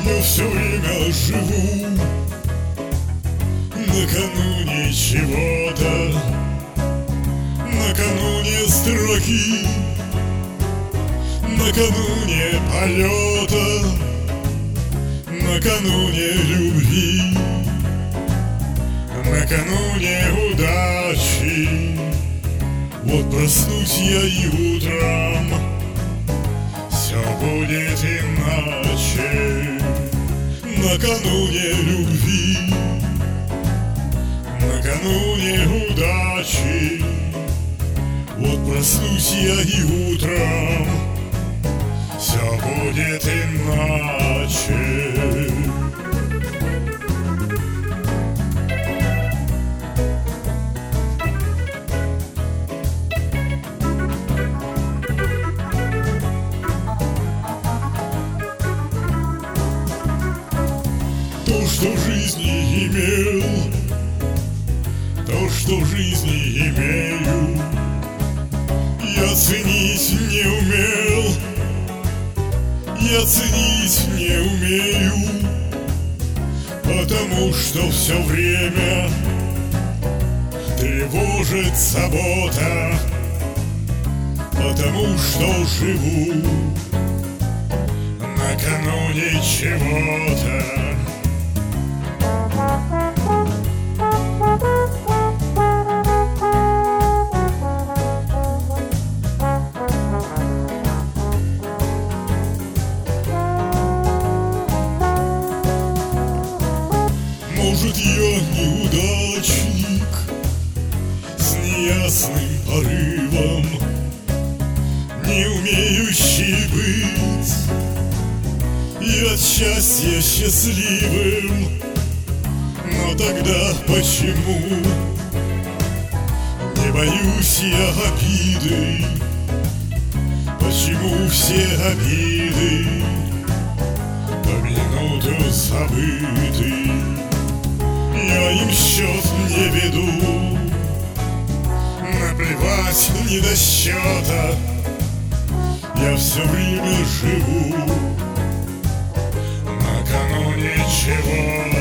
Я все время живу накануне чего-то, накануне строки, накануне полета, накануне любви, накануне удачи. Вот проснусь я и утром все будет иначе. Накануне любви, накануне удачи. Вот проснусь я и утром все будет иначе. То, что в жизни имел, то, что в жизни имею, я ценить не умел, я ценить не умею, потому что все время тревожит забота, потому что живу накануне чего-то. Может, я неудачник с неясным порывом, не умеющий быть и от счастья счастливым. Но тогда почему не боюсь я обиды? Почему все обиды по минуту забыты? Я им счет не веду, наплевать не до счета. Я все время живу накануне чего.